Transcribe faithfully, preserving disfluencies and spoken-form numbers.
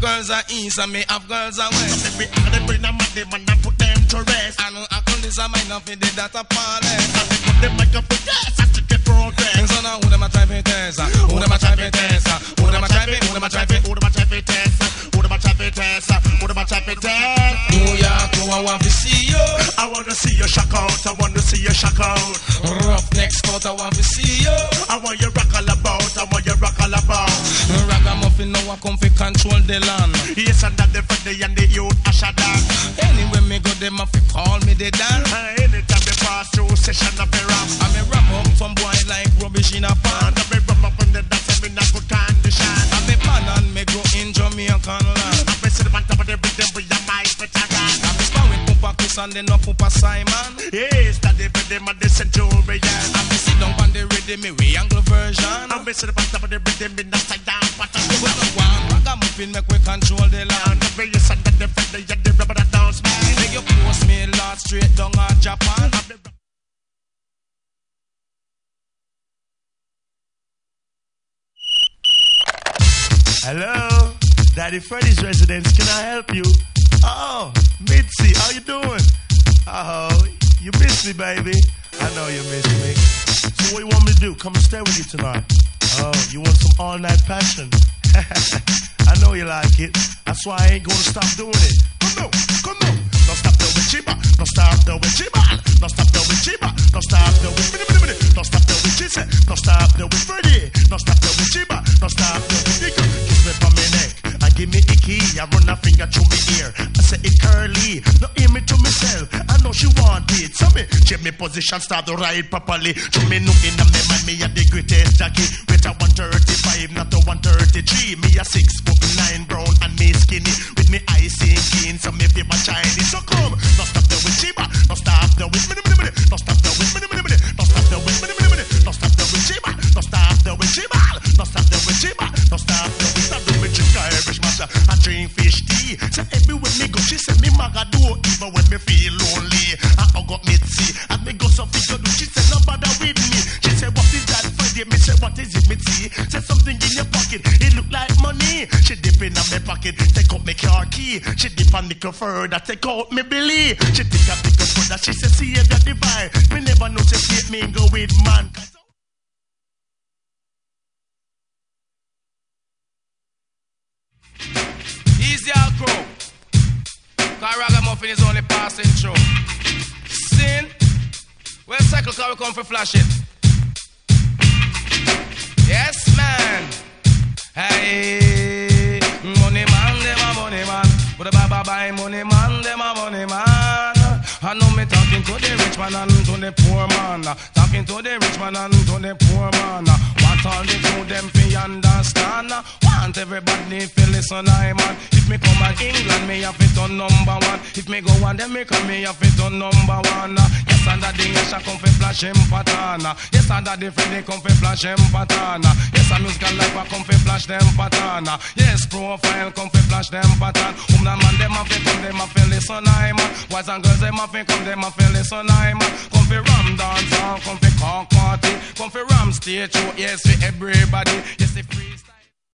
girls are east and me have girls are west. Every other bring them at them and I put them to rest. I know I call this a mind of the data parley. And they put them like a for yes, I should get progress. And so now who them a try for test? Who them a try for test? Who them a try for? Who them a try for? Who them a try for test? Who them a try for test? Who them a try for test? New York, who I want to see you. I want to see you shock out. I want to see you shock out. Rough neck scout, I want to see you. I want you rock all about. I want you rock all about. Ragamuffin now I come fi control the land. Yes, and that the Friday and the youth a shot down. Anyway me go them a fi call me the dan. Uh, anytime we pass through session of the rap, I me rap up some boy like rubbish in a pan. and I me rum up on the dance and in a good condition. I me pan and me grow in Jamaican land. I me sit on top of the rhythm with the mic veteran. I me spend with Papa Chris and then no Papa Simon. Yes, that the rhythm of the centurion. I me sit down on the rhythm me we angle version. I me sit on top of the rhythm in the side down pattern. We no want ragamuffin make we control the land. And the way you said that the Friday and the rubber that dance man. Make you post me lot straight down on Japan. Hello, Daddy Freddy's residence. Can I help you? Oh, Mitzi, how you doing? Oh, you miss me, baby. I know you miss me. So what do you want me to do? Come and stay with you tonight. Oh, you want some all-night passion? I know you like it. That's why I ain't gonna stop doing it. Come on, come on. Don't stop there with Chiba. Don't stop there with Chiba. Don't stop there with Chiba. Don't stop there with Minnie Minnie Minnie. Don't stop there with Chise. Don't stop there with Freddy. Don't stop there with Chiba. Don't stop there with Nico. Kiss me on my neck and give me the key. I run a finger through me ear. I say it curly. Don't hear me to myself. I know she want it. So me change me position, start to ride properly. To me no in the man, me a the greatest Jackie. With a one thirty-five, not a one thirty-three. Me a six foot nine brown and me skinny. With me eyes sinking, so me feel my Chinese. So come, don't stop there with Chiba. Don't stop there with Minnie Minnie Minnie. Don't stop there with Minnie Minnie Minnie. Don't stop there with Minnie Minnie Minnie. Don't stop there with Chiba. Don't stop there with Chiba. Don't stop there with Chiba. Don't stop there with Stop there with Chica Irish Masha and drink fish tea. So everywhere me go, she say me maga do even when me feel lonely. I hug up Mitzi and me go so figure do. She say no bother with me. She say what is that Friday? Me say what is it Mitzi? Say something in your pocket. It look like money. She dip in my pocket. Take out me car key. She dip a nickel further. Take out me Billy. She take a nickel further. She say see the divide. Me never know she see me go with man. Easy out crow. Cause ragamuffin is only passing through. Sin. Well, cycle car we come for flash it. Yes, man. Hey, money man, them a money man. But the baba buy money man, them a money man. I know me talking to the rich man and to the poor man. Talking to the rich man and to the poor man. Want all the two them fi understand. Want everybody fi listen, I man. If me come to England, me have it on number one. If me go on them, me come me have it on number one. Yes, and that the Yesha come fi flash him pattern. Yes, and that the Freddy come fi flash him pattern. Yes, a musical life a come fi flash them pattern. Yes, profile come fi flash them pattern. Um, the man them a fi come, them a fi listen, I man. Boys and girls them a fi come, them a fi listen, I man. Come fi ram dance, come fi conk party, come fi ram stage show. Yes, for everybody. Yes, the freestyle.